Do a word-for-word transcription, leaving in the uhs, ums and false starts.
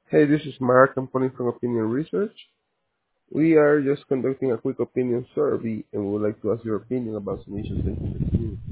Hey, this is Mark. I'm calling from Opinion Research. We are just conducting a quick opinion survey and we would like to ask your opinion about some issues facing the community.